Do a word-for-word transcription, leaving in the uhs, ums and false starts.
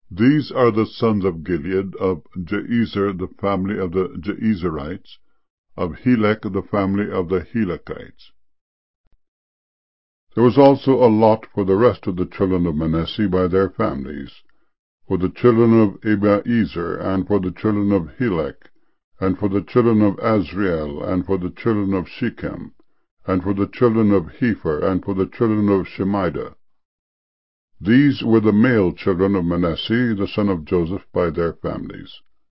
These are the sons of Gilead, of Jeezer, the family of the Jeezerites, of Helek, the family of the Helekites. There was also a lot for the rest of the children of Manasseh by their families, for the children of Abiezer, and for the children of Helek, and for the children of Azriel, and for the children of Shechem, and for the children of Hepher, and for the children of Shemida. These were the male children of Manasseh, the son of Joseph, by their families.